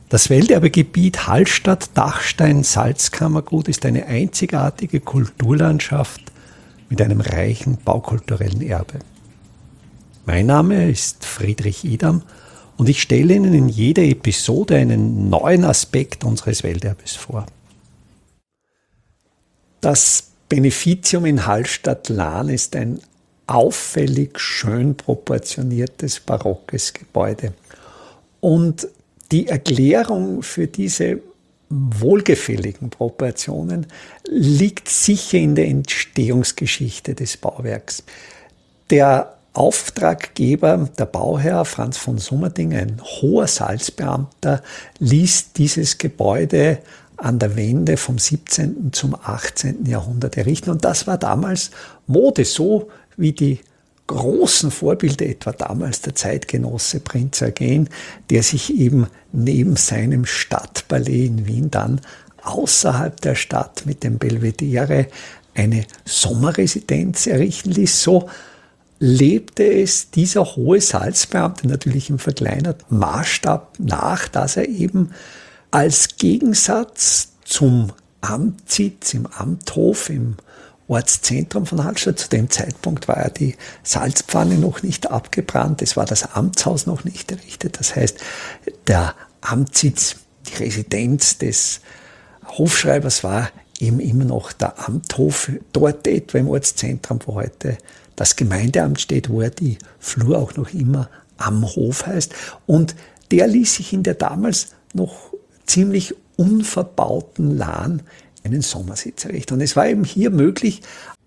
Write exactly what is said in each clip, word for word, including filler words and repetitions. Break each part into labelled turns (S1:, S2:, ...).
S1: Das Welterbegebiet Hallstatt-Dachstein-Salzkammergut ist eine einzigartige Kulturlandschaft mit einem reichen baukulturellen Erbe. Mein Name ist Friedrich Idam und ich stelle Ihnen in jeder Episode einen neuen Aspekt unseres Welterbes vor. Das Beneficium in Hallstatt-Lahn ist ein auffällig schön proportioniertes barockes Gebäude. Und die Erklärung für diese wohlgefälligen Proportionen liegt sicher in der Entstehungsgeschichte des Bauwerks. Der Auftraggeber, der Bauherr Franz von Summerding, ein hoher Salzbeamter, ließ dieses Gebäude an der Wende vom siebzehnten zum achtzehnten Jahrhundert errichten. Und das war damals Mode, so wie die großen Vorbilder, etwa damals der Zeitgenosse Prinz Eugen, der sich eben neben seinem Stadtpalais in Wien dann außerhalb der Stadt mit dem Belvedere eine Sommerresidenz errichten ließ. So lebte es dieser hohe Salzbeamte natürlich im verkleinerten Maßstab nach, dass er eben als Gegensatz zum Amtssitz im Amthof im Ortszentrum von Hallstatt. Zu dem Zeitpunkt war ja die Salzpfanne noch nicht abgebrannt, es war das Amtshaus noch nicht errichtet. Das heißt, der Amtssitz, die Residenz des Hofschreibers war eben immer noch der Amthof, dort etwa im Ortszentrum, wo heute das Gemeindeamt steht, wo ja die Flur auch noch immer am Hof heißt. Und der ließ sich in der damals noch ziemlich unverbauten Lahn einen Sommersitz errichten. Und es war eben hier möglich,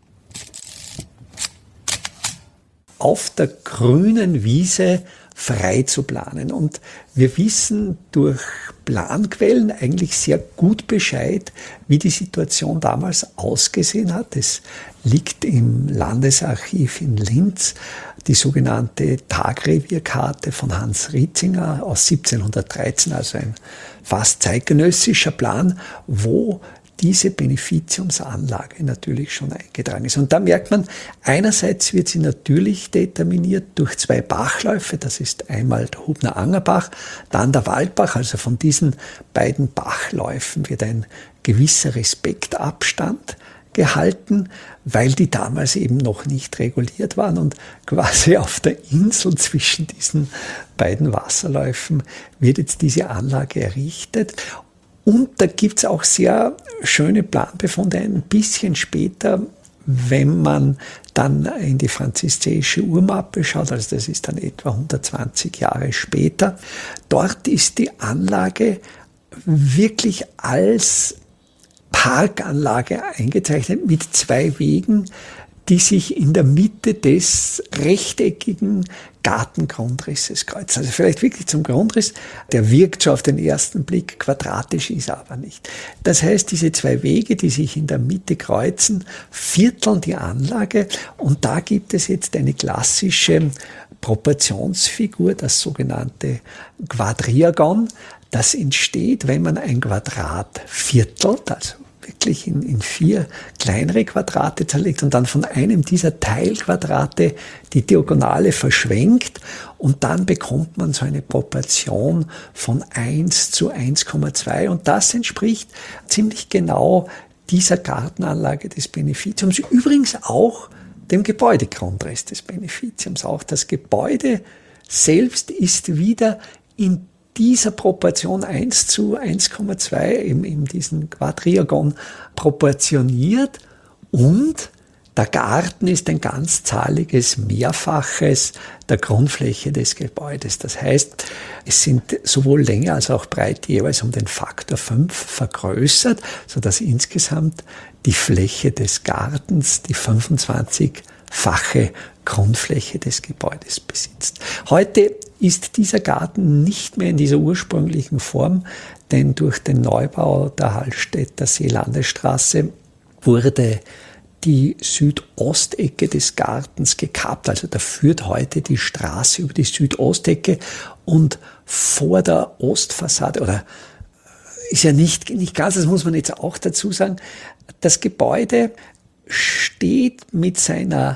S1: auf der grünen Wiese frei zu planen. Und wir wissen durch Planquellen eigentlich sehr gut Bescheid, wie die Situation damals ausgesehen hat. Es liegt im Landesarchiv in Linz die sogenannte Tagrevierkarte von Hans Rietzinger aus siebzehnhundertdreizehn, also ein fast zeitgenössischer Plan, wo diese Beneficiumsanlage natürlich schon eingetragen ist. Und da merkt man, einerseits wird sie natürlich determiniert durch zwei Bachläufe, das ist einmal der Hubner Angerbach, dann der Waldbach, also von diesen beiden Bachläufen wird ein gewisser Respektabstand gehalten, weil die damals eben noch nicht reguliert waren und quasi auf der Insel zwischen diesen beiden Wasserläufen wird jetzt diese Anlage errichtet. Und da gibt es auch sehr schöne Planbefunde ein bisschen später, wenn man dann in die franziszeische Uhrmappe schaut, also das ist dann etwa hundertzwanzig Jahre später. Dort ist die Anlage wirklich als Parkanlage eingezeichnet mit zwei Wegen, die sich in der Mitte des rechteckigen Gartengrundrisses kreuzen. Also vielleicht wirklich zum Grundriss, der wirkt schon auf den ersten Blick quadratisch, ist aber nicht. Das heißt, diese zwei Wege, die sich in der Mitte kreuzen, vierteln die Anlage und da gibt es jetzt eine klassische Proportionsfigur, das sogenannte Quadriagon. Das entsteht, wenn man ein Quadrat viertelt, also wirklich in, in vier kleinere Quadrate zerlegt und dann von einem dieser Teilquadrate die Diagonale verschwenkt und dann bekommt man so eine Proportion von eins zu eins Komma zwei und das entspricht ziemlich genau dieser Gartenanlage des Beneficiums, übrigens auch dem Gebäudegrundriss des Beneficiums. Auch das Gebäude selbst ist wieder in dieser Proportion eins zu eins Komma zwei eben in diesen Quadriagon proportioniert und der Garten ist ein ganzzahliges Mehrfaches der Grundfläche des Gebäudes. Das heißt, es sind sowohl Länge als auch Breite jeweils um den Faktor fünf vergrößert, sodass insgesamt die Fläche des Gartens die fünfundzwanzigfache Grundfläche des Gebäudes besitzt. Heute ist dieser Garten nicht mehr in dieser ursprünglichen Form, denn durch den Neubau der Hallstätter Seelandesstraße wurde die Südostecke des Gartens gekappt. Also da führt heute die Straße über die Südostecke und vor der Ostfassade, oder ist ja nicht, nicht ganz, das muss man jetzt auch dazu sagen, das Gebäude steht mit seiner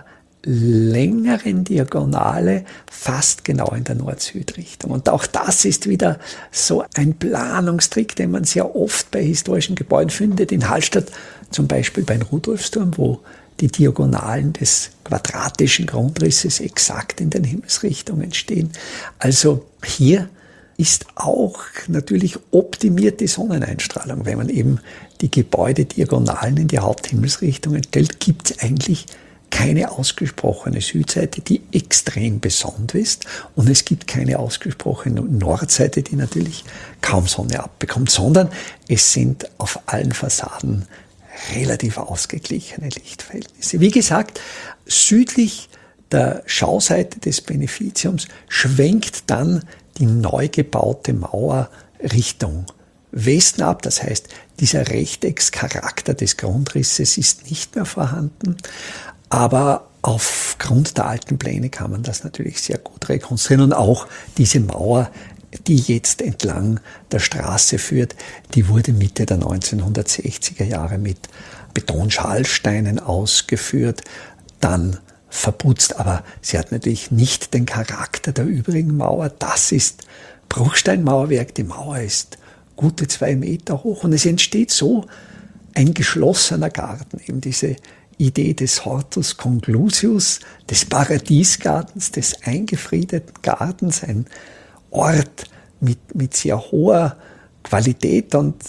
S1: längeren Diagonale fast genau in der Nord-Süd-Richtung. Und auch das ist wieder so ein Planungstrick, den man sehr oft bei historischen Gebäuden findet. In Hallstatt zum Beispiel beim Rudolfsturm, wo die Diagonalen des quadratischen Grundrisses exakt in den Himmelsrichtungen stehen. Also hier ist auch natürlich optimiert die Sonneneinstrahlung. Wenn man eben die Gebäudediagonalen in die Haupthimmelsrichtungen stellt, gibt es eigentlich keine ausgesprochene Südseite, die extrem besonnt ist. Und es gibt keine ausgesprochene Nordseite, die natürlich kaum Sonne abbekommt, sondern es sind auf allen Fassaden relativ ausgeglichene Lichtverhältnisse. Wie gesagt, südlich der Schauseite des Beneficiums schwenkt dann die neu gebaute Mauer Richtung Westen ab. Das heißt, dieser Rechteckscharakter des Grundrisses ist nicht mehr vorhanden. Aber aufgrund der alten Pläne kann man das natürlich sehr gut rekonstruieren. Und auch diese Mauer, die jetzt entlang der Straße führt, die wurde Mitte der neunzehnhundertsechziger Jahre mit Betonschalsteinen ausgeführt, dann verputzt. Aber sie hat natürlich nicht den Charakter der übrigen Mauer. Das ist Bruchsteinmauerwerk. Die Mauer ist gute zwei Meter hoch und es entsteht so ein geschlossener Garten, eben diese Idee des Hortus conclusius, des Paradiesgartens, des eingefriedeten Gartens, ein Ort mit, mit sehr hoher Qualität. Und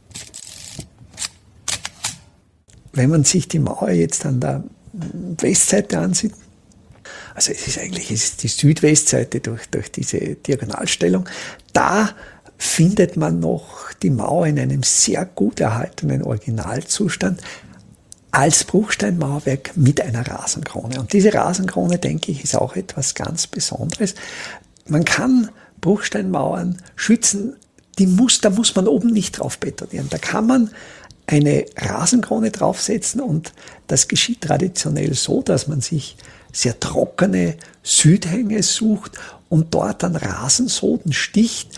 S1: wenn man sich die Mauer jetzt an der Westseite ansieht, also es ist eigentlich es ist die Südwestseite durch, durch diese Diagonalstellung, da findet man noch die Mauer in einem sehr gut erhaltenen Originalzustand als Bruchsteinmauerwerk mit einer Rasenkrone. Und diese Rasenkrone, denke ich, ist auch etwas ganz Besonderes. Man kann Bruchsteinmauern schützen, die muss, da muss man oben nicht drauf betonieren. Da kann man eine Rasenkrone draufsetzen und das geschieht traditionell so, dass man sich sehr trockene Südhänge sucht und dort dann Rasensoden sticht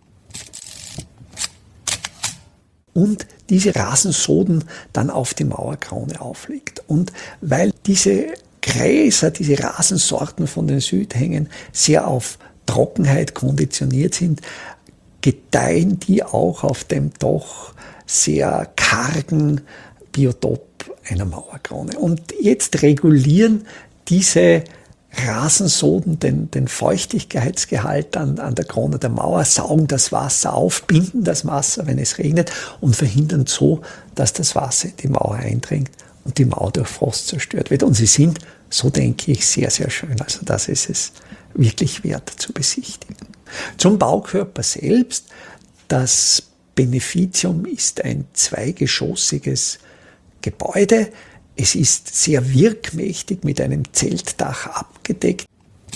S1: und diese Rasensoden dann auf die Mauerkrone auflegt. Und weil diese Gräser, diese Rasensorten von den Südhängen sehr auf Trockenheit konditioniert sind, gedeihen die auch auf dem doch sehr kargen Biotop einer Mauerkrone. Und jetzt regulieren diese Rasensoden den, den Feuchtigkeitsgehalt an, an der Krone der Mauer, saugen das Wasser auf, binden das Wasser, wenn es regnet, und verhindern so, dass das Wasser in die Mauer eindringt und die Mauer durch Frost zerstört wird. Und sie sind, so denke ich, sehr, sehr schön. Also das ist es wirklich wert zu besichtigen. Zum Baukörper selbst. Das Beneficium ist ein zweigeschossiges Gebäude. Es ist sehr wirkmächtig mit einem Zeltdach abgedeckt.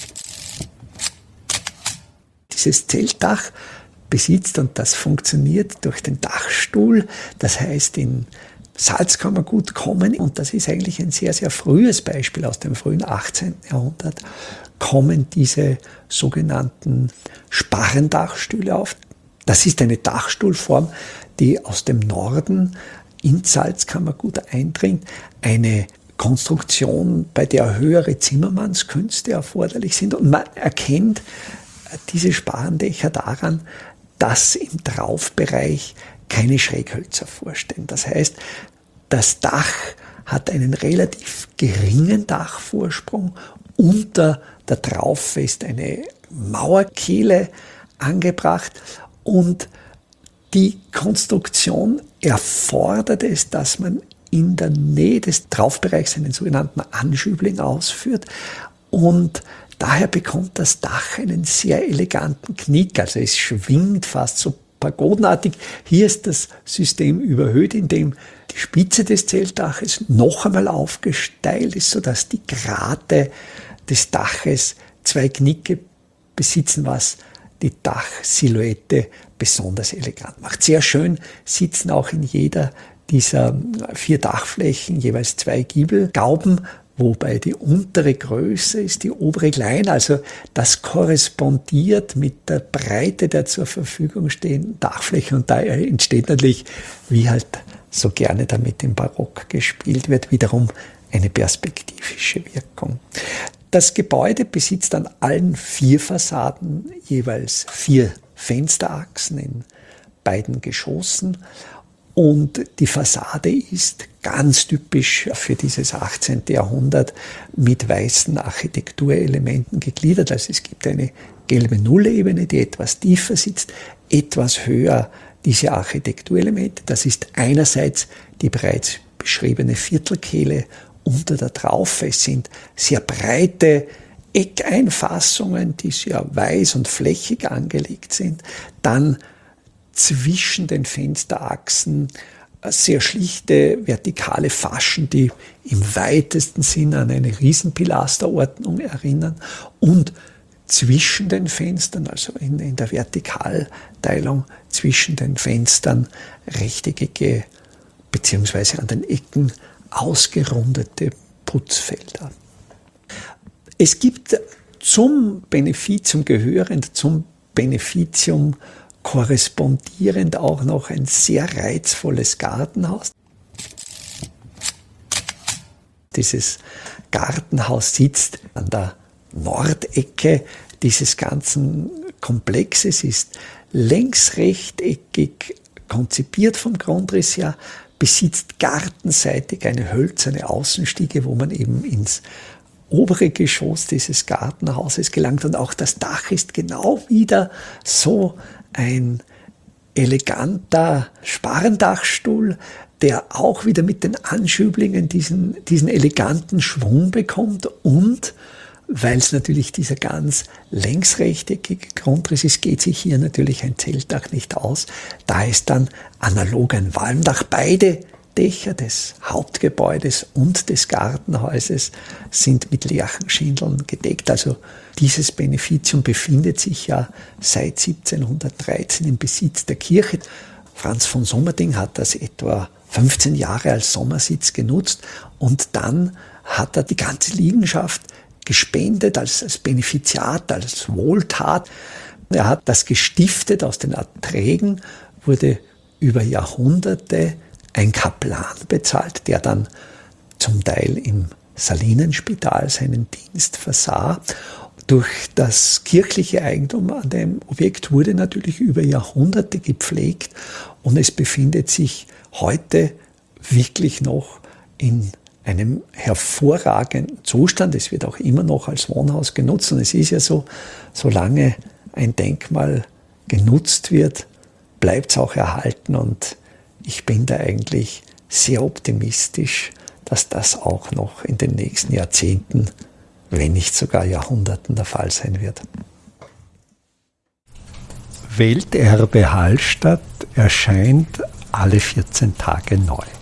S1: Dieses Zeltdach besitzt, und das funktioniert durch den Dachstuhl, das heißt in Salzkammergut kommen, und das ist eigentlich ein sehr, sehr frühes Beispiel aus dem frühen achtzehnten Jahrhundert, kommen diese sogenannten Sparrendachstühle auf. Das ist eine Dachstuhlform, die aus dem Norden ins Salzkammergut eindringt. Eine Konstruktion, bei der höhere Zimmermannskünste erforderlich sind. Und man erkennt diese Sparrendächer daran, dass im Traufbereich keine Schräghölzer vorstehen. Das heißt, das Dach hat einen relativ geringen Dachvorsprung. Unter der Traufe ist eine Mauerkehle angebracht und die Konstruktion erfordert es, dass man in der Nähe des Traufbereichs einen sogenannten Anschübling ausführt, und daher bekommt das Dach einen sehr eleganten Knick, also es schwingt fast so pagodenartig. Hier ist das System überhöht, indem die Spitze des Zeltdaches noch einmal aufgesteilt ist, sodass die Grate des Daches zwei Knicke besitzen, was die Dachsilhouette besonders elegant macht. Sehr schön sitzen auch in jeder dieser vier Dachflächen jeweils zwei Giebelgauben, wobei die untere größer ist, die obere kleiner. Also das korrespondiert mit der Breite der zur Verfügung stehenden Dachfläche, und da entsteht natürlich, wie halt so gerne damit im Barock gespielt wird, wiederum eine perspektivische Wirkung. Das Gebäude besitzt an allen vier Fassaden jeweils vier Fensterachsen in beiden Geschossen und die Fassade ist ganz typisch für dieses achtzehnten Jahrhundert mit weißen Architekturelementen gegliedert. Also es gibt eine gelbe Nullebene, die etwas tiefer sitzt, etwas höher diese Architekturelemente. Das ist einerseits die bereits beschriebene Viertelkehle unter der Traufe. Es sind sehr breite Eckeinfassungen, die sehr weiß und flächig angelegt sind. Dann zwischen den Fensterachsen sehr schlichte vertikale Faschen, die im weitesten Sinn an eine Riesenpilasterordnung erinnern. Und zwischen den Fenstern, also in, in der Vertikalteilung zwischen den Fenstern, rechteckige beziehungsweise an den Ecken ausgerundete Putzfelder. Es gibt zum Beneficium gehörend, zum Beneficium korrespondierend auch noch ein sehr reizvolles Gartenhaus. Dieses Gartenhaus sitzt an der Nordecke dieses ganzen Komplexes, ist längsrechteckig konzipiert vom Grundriss her, besitzt gartenseitig eine hölzerne Außenstiege, wo man eben ins obere Geschoss dieses Gartenhauses gelangt. Und auch das Dach ist genau wieder so ein eleganter Sparrendachstuhl, der auch wieder mit den Anschüblingen diesen, diesen eleganten Schwung bekommt. Und weil es natürlich dieser ganz längsrechteckige Grundriss ist, geht sich hier natürlich ein Zeltdach nicht aus. Da ist dann analog ein Walmdach. Beide Dächer des Hauptgebäudes und des Gartenhauses sind mit Lärchenschindeln gedeckt. Also dieses Beneficium befindet sich ja seit siebzehnhundertdreizehn im Besitz der Kirche. Franz von Sommerding hat das etwa fünfzehn Jahre als Sommersitz genutzt und dann hat er die ganze Liegenschaft gespendet als, als Benefiziat, als Wohltat. Er hat das gestiftet aus den Erträgen, wurde über Jahrhunderte ein Kaplan bezahlt, der dann zum Teil im Salinenspital seinen Dienst versah. Durch das kirchliche Eigentum an dem Objekt wurde natürlich über Jahrhunderte gepflegt und es befindet sich heute wirklich noch in einem hervorragenden Zustand. Es wird auch immer noch als Wohnhaus genutzt und es ist ja so, solange ein Denkmal genutzt wird, bleibt es auch erhalten und ich bin da eigentlich sehr optimistisch, dass das auch noch in den nächsten Jahrzehnten, wenn nicht sogar Jahrhunderten der Fall sein wird. Welterbe Hallstatt erscheint alle vierzehn Tage neu.